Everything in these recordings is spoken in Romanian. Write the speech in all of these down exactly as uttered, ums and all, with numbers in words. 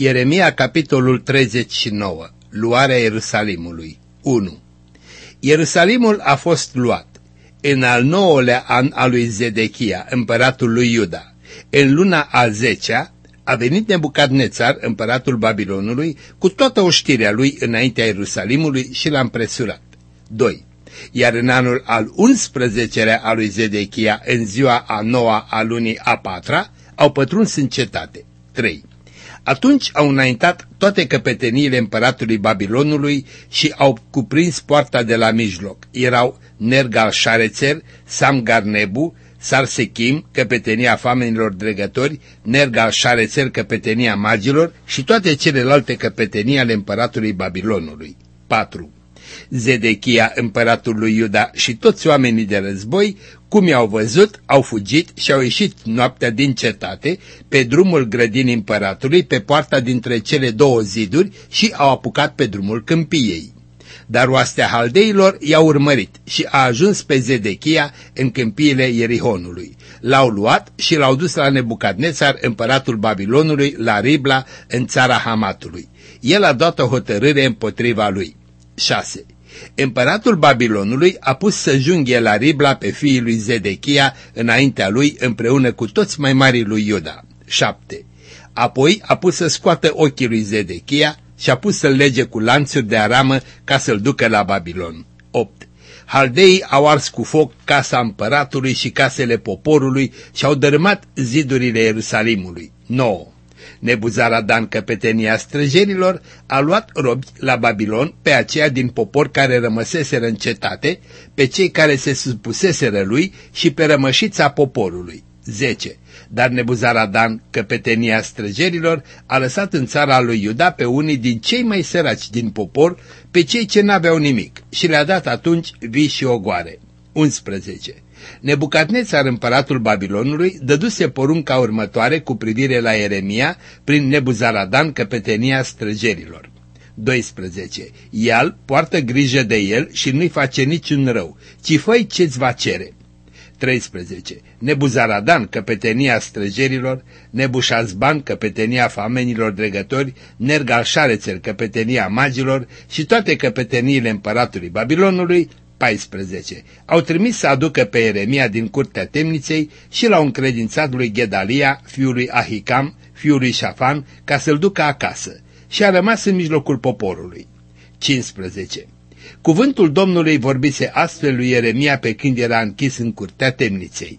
Ieremia, capitolul treizeci și nouă. Luarea Ierusalimului. unu. Ierusalimul a fost luat în al nouălea an al lui Zedechia, împăratul lui Iuda. În luna a zecea a venit Nebucadnețar, împăratul Babilonului, cu toată oștirea lui înaintea Ierusalimului și l-a împresurat. doi. Iar în anul al unsprezecelea al lui Zedechia, în ziua a noua a lunii a patra, au pătruns în cetate. trei. Atunci au înaintat toate căpeteniile împăratului Babilonului și au cuprins poarta de la mijloc. Erau Nergal-Șarețer, Samgar-Nebu, Sarsechim, căpetenia famenilor dregători, Nergal-Șarețer, căpetenia magilor și toate celelalte căpetenii ale împăratului Babilonului. patru. Zedechia, împăratul lui Iuda și toți oamenii de război, cum i-au văzut, au fugit și au ieșit noaptea din cetate, pe drumul grădinii împăratului, pe poarta dintre cele două ziduri și au apucat pe drumul câmpiei. Dar oastea haldeilor i-au urmărit și a ajuns pe Zedechia în câmpiile Ierihonului. L-au luat și l-au dus la Nebucadnețar, împăratul Babilonului, la Ribla, în țara Hamatului. El a dat o hotărâre împotriva lui. șase. Împăratul Babilonului a pus să junghe la Ribla pe fiii lui Zedechia înaintea lui împreună cu toți mai marii lui Iuda. șapte. Apoi a pus să scoată ochii lui Zedechia și a pus să-l lege cu lanțuri de aramă ca să-l ducă la Babilon. opt. Haldeii au ars cu foc casa împăratului și casele poporului și au dărâmat zidurile Ierusalimului. nouă. Nebuzaradan, căpetenia străjerilor, a luat robi la Babilon pe aceia din popor care rămăseseră în cetate, pe cei care se supuseseră lui și pe rămășița poporului. zece. Dar Nebuzaradan, căpetenia străjerilor, a lăsat în țara lui Iuda pe unii din cei mai săraci din popor, pe cei ce n-aveau nimic, și le-a dat atunci vii și ogoare. unsprezece. Nebucadnețar, împăratul Babilonului, dăduse porunca următoare cu privire la Ieremia prin Nebuzaradan, căpetenia străjerilor. doisprezece. El poartă grijă de el și nu-i face niciun rău, ci fă-i ce-ți va cere. treisprezece. Nebuzaradan, căpetenia străjerilor, Nebușazban, căpetenia famenilor dregători, Nergal-Șarețer, căpetenia magilor și toate căpeteniile împăratului Babilonului. paisprezece. Au trimis să aducă pe Ieremia din curtea temniței și l-au încredințat lui Gedalia, fiul lui Ahicam, fiul lui Șafan, ca să-l ducă acasă, și a rămas în mijlocul poporului. cincisprezece. Cuvântul Domnului vorbise astfel lui Ieremia pe când era închis în curtea temniței.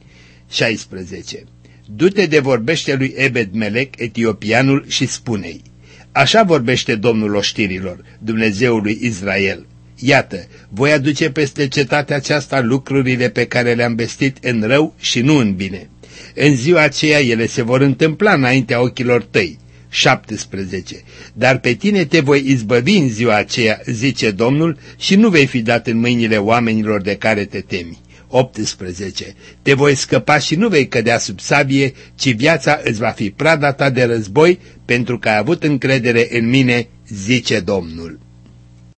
șaisprezece. Du-te de vorbește lui Ebed-Melec, etiopianul, și spune-i: așa vorbește Domnul oștirilor, Dumnezeul lui Israel. Iată, voi aduce peste cetatea aceasta lucrurile pe care le-am vestit în rău și nu în bine. În ziua aceea ele se vor întâmpla înaintea ochilor tăi. șaptesprezece. Dar pe tine te voi izbăvi în ziua aceea, zice Domnul, și nu vei fi dat în mâinile oamenilor de care te temi. optsprezece. Te voi scăpa și nu vei cădea sub sabie, ci viața îți va fi prada ta de război, pentru că ai avut încredere în mine, zice Domnul.